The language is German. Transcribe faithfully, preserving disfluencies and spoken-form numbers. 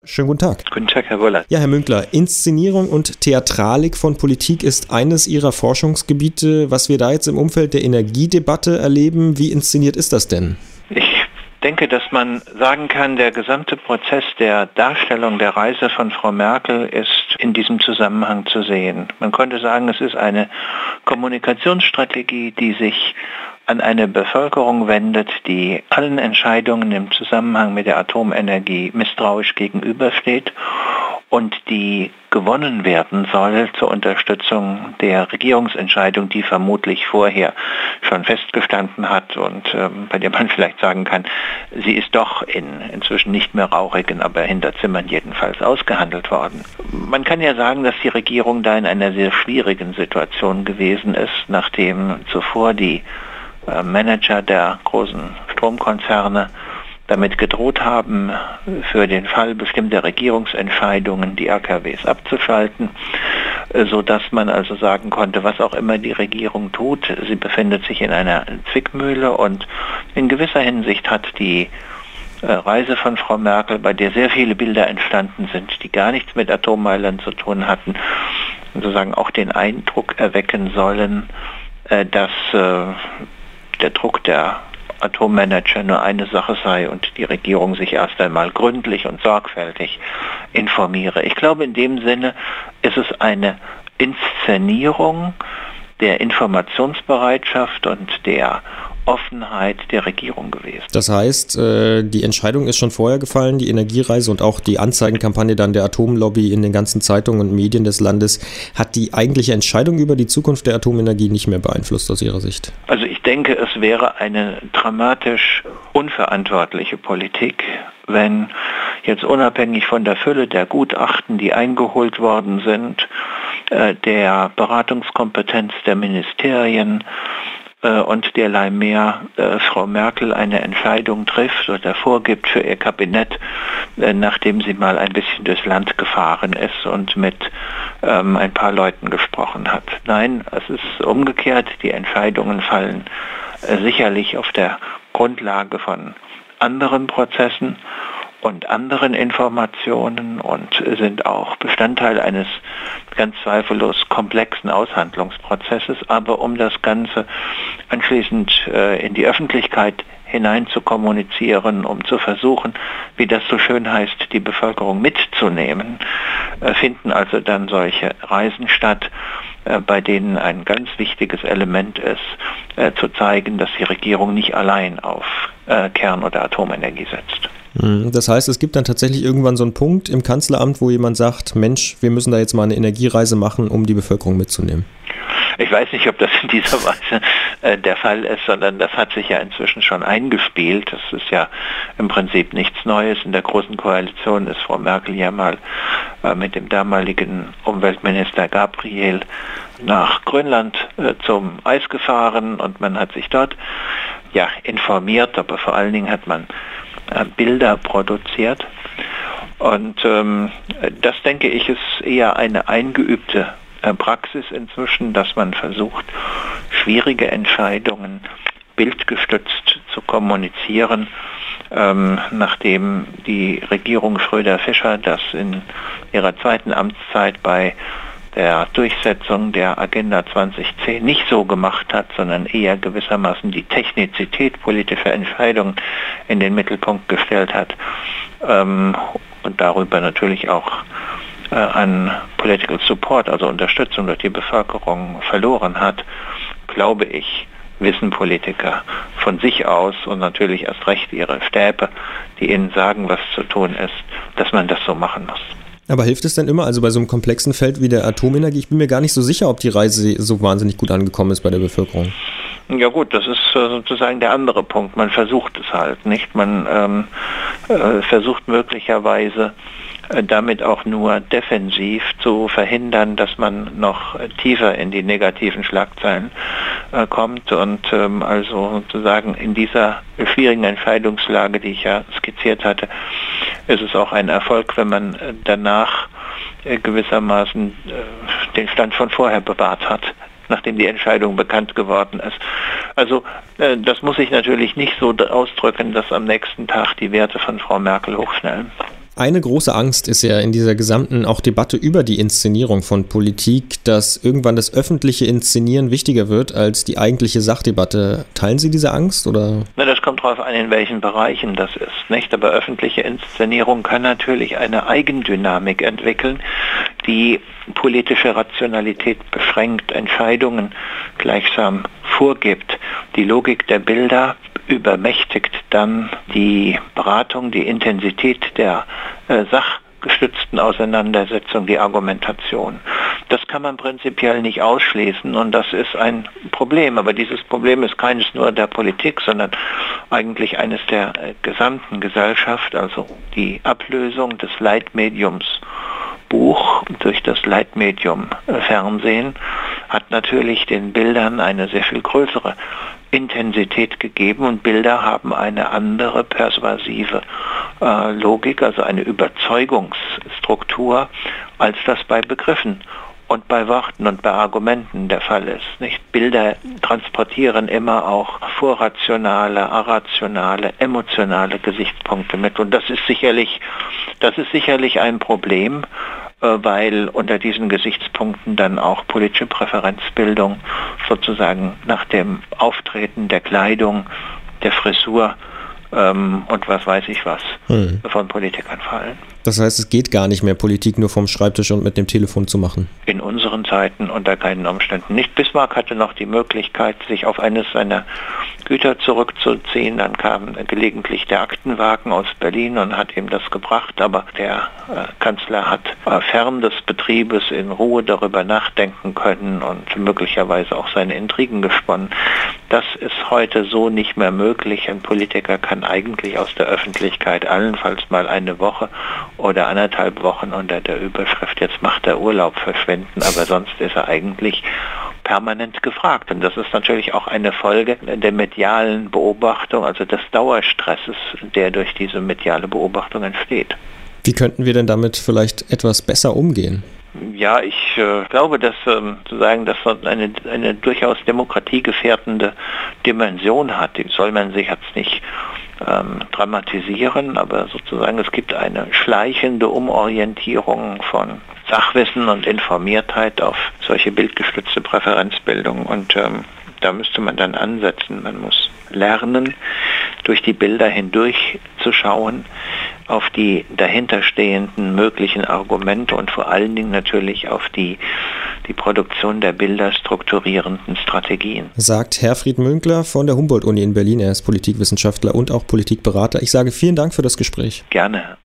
Schönen guten Tag. Guten Tag, Herr Wollert. Ja, Herr Münkler, Inszenierung und Theatralik von Politik ist eines Ihrer Forschungsgebiete. Was wir da jetzt im Umfeld der Energiedebatte erleben, wie inszeniert ist das denn? Ich denke, dass man sagen kann, der gesamte Prozess der Darstellung der Reise von Frau Merkel ist in diesem Zusammenhang zu sehen. Man könnte sagen, es ist eine Kommunikationsstrategie, die sich an eine Bevölkerung wendet, die allen Entscheidungen im Zusammenhang mit der Atomenergie misstrauisch gegenübersteht und die gewonnen werden soll zur Unterstützung der Regierungsentscheidung, die vermutlich vorher schon festgestanden hat und ähm, bei der man vielleicht sagen kann, sie ist doch in inzwischen nicht mehr rauchigen, aber Hinterzimmern jedenfalls ausgehandelt worden. Man kann ja sagen, dass die Regierung da in einer sehr schwierigen Situation gewesen ist, nachdem zuvor die äh, Manager der großen Stromkonzerne damit gedroht haben, für den Fall bestimmter Regierungsentscheidungen die A K Ws abzuschalten, sodass man also sagen konnte, was auch immer die Regierung tut, sie befindet sich in einer Zwickmühle und in gewisser Hinsicht hat die Reise von Frau Merkel, bei der sehr viele Bilder entstanden sind, die gar nichts mit Atommeilen zu tun hatten, sozusagen auch den Eindruck erwecken sollen, dass der Druck der Atommanager nur eine Sache sei und die Regierung sich erst einmal gründlich und sorgfältig informiere. Ich glaube, in dem Sinne ist es eine Inszenierung der Informationsbereitschaft und der Offenheit der Regierung gewesen. Das heißt, die Entscheidung ist schon vorher gefallen, die Energiereise und auch die Anzeigenkampagne dann der Atomlobby in den ganzen Zeitungen und Medien des Landes hat die eigentliche Entscheidung über die Zukunft der Atomenergie nicht mehr beeinflusst aus Ihrer Sicht? Also ich denke, es wäre eine dramatisch unverantwortliche Politik, wenn jetzt unabhängig von der Fülle der Gutachten, die eingeholt worden sind, der Beratungskompetenz der Ministerien, und derlei mehr äh, Frau Merkel eine Entscheidung trifft oder vorgibt für ihr Kabinett, äh, nachdem sie mal ein bisschen durchs Land gefahren ist und mit ähm, ein paar Leuten gesprochen hat. Nein, es ist umgekehrt. Die Entscheidungen fallen äh, sicherlich auf der Grundlage von anderen Prozessen und anderen Informationen und sind auch Bestandteil eines ganz zweifellos komplexen Aushandlungsprozesses. Aber um das Ganze anschließend äh, in die Öffentlichkeit hinein zu kommunizieren, um zu versuchen, wie das so schön heißt, die Bevölkerung mitzunehmen, äh, finden also dann solche Reisen statt, äh, bei denen ein ganz wichtiges Element ist, äh, zu zeigen, dass die Regierung nicht allein auf äh, Kern- oder Atomenergie setzt. Das heißt, es gibt dann tatsächlich irgendwann so einen Punkt im Kanzleramt, wo jemand sagt, Mensch, wir müssen da jetzt mal eine Energiereise machen, um die Bevölkerung mitzunehmen. Ich weiß nicht, ob das in dieser Weise äh, der Fall ist, sondern das hat sich ja inzwischen schon eingespielt. Das ist ja im Prinzip nichts Neues. In der Großen Koalition ist Frau Merkel ja mal äh, mit dem damaligen Umweltminister Gabriel nach Grönland äh, zum Eis gefahren und man hat sich dort ja informiert, aber vor allen Dingen hat man äh, Bilder produziert. Und ähm, das, denke ich, ist eher eine eingeübte Praxis inzwischen, dass man versucht, schwierige Entscheidungen bildgestützt zu kommunizieren, ähm, nachdem die Regierung Schröder-Fischer das in ihrer zweiten Amtszeit bei der Durchsetzung der Agenda zwanzig zehn nicht so gemacht hat, sondern eher gewissermaßen die Technizität politischer Entscheidungen in den Mittelpunkt gestellt hat ähm, und darüber natürlich auch an Political Support, also Unterstützung durch die Bevölkerung verloren hat, glaube ich, wissen Politiker von sich aus und natürlich erst recht ihre Stäbe, die ihnen sagen, was zu tun ist, dass man das so machen muss. Aber hilft es denn immer, also bei so einem komplexen Feld wie der Atomenergie, ich bin mir gar nicht so sicher, ob die Reise so wahnsinnig gut angekommen ist bei der Bevölkerung. Ja gut, das ist sozusagen der andere Punkt. Man versucht es halt nicht. Man ähm, äh, versucht möglicherweise damit auch nur defensiv zu verhindern, dass man noch tiefer in die negativen Schlagzeilen äh, kommt und ähm, also sozusagen in dieser schwierigen Entscheidungslage, die ich ja skizziert hatte, ist es auch ein Erfolg, wenn man danach äh, gewissermaßen äh, den Stand von vorher bewahrt hat, nachdem die Entscheidung bekannt geworden ist. Also äh, das muss sich natürlich nicht so ausdrücken, dass am nächsten Tag die Werte von Frau Merkel hochschnellen. Eine große Angst ist ja in dieser gesamten auch Debatte über die Inszenierung von Politik, dass irgendwann das öffentliche Inszenieren wichtiger wird als die eigentliche Sachdebatte. Teilen Sie diese Angst, oder? Na, das kommt darauf an, in welchen Bereichen das ist, nicht? Aber öffentliche Inszenierung kann natürlich eine Eigendynamik entwickeln, die politische Rationalität beschränkt, Entscheidungen gleichsam vorgibt. Die Logik der Bilder übermächtigt dann die Beratung, die Intensität der äh, sachgestützten Auseinandersetzung, die Argumentation. Das kann man prinzipiell nicht ausschließen und das ist ein Problem. Aber dieses Problem ist keines nur der Politik, sondern eigentlich eines der äh, gesamten Gesellschaft, also die Ablösung des Leitmediums Buch durch das Leitmedium äh, Fernsehen hat natürlich den Bildern eine sehr viel größere Intensität gegeben und Bilder haben eine andere persuasive äh, Logik, also eine Überzeugungsstruktur, als das bei Begriffen und bei Worten und bei Argumenten der Fall ist. Nicht? Bilder transportieren immer auch vorrationale, irrationale, emotionale Gesichtspunkte mit und das ist sicherlich, das ist sicherlich ein Problem, weil unter diesen Gesichtspunkten dann auch politische Präferenzbildung sozusagen nach dem Auftreten der Kleidung, der Frisur ähm, und was weiß ich was hm. von Politikern fallen. Das heißt, es geht gar nicht mehr, Politik nur vom Schreibtisch und mit dem Telefon zu machen? In unseren Zeiten unter keinen Umständen nicht. Bismarck hatte noch die Möglichkeit, sich auf eines seiner Güter zurückzuziehen. Dann kam gelegentlich der Aktenwagen aus Berlin und hat ihm das gebracht. Aber der äh, Kanzler hat äh, fern des Betriebes in Ruhe darüber nachdenken können und möglicherweise auch seine Intrigen gesponnen. Das ist heute so nicht mehr möglich. Ein Politiker kann eigentlich aus der Öffentlichkeit allenfalls mal eine Woche oder anderthalb Wochen unter der Überschrift, jetzt macht er Urlaub, verschwinden, aber sonst ist er eigentlich permanent gefragt. Und das ist natürlich auch eine Folge der medialen Beobachtung, also des Dauerstresses, der durch diese mediale Beobachtung entsteht. Wie könnten wir denn damit vielleicht etwas besser umgehen? Ja, ich äh, glaube, dass ähm, sozusagen das eine, eine durchaus demokratiegefährdende Dimension hat. Die soll man sich jetzt nicht ähm, dramatisieren, aber sozusagen es gibt eine schleichende Umorientierung von Sachwissen und Informiertheit auf solche bildgestützte Präferenzbildung und ähm, da müsste man dann ansetzen. Man muss lernen, durch die Bilder hindurch zu schauen, auf die dahinterstehenden möglichen Argumente und vor allen Dingen natürlich auf die, die Produktion der Bilder strukturierenden Strategien. Sagt Herfried Münkler von der Humboldt-Uni in Berlin. Er ist Politikwissenschaftler und auch Politikberater. Ich sage vielen Dank für das Gespräch. Gerne.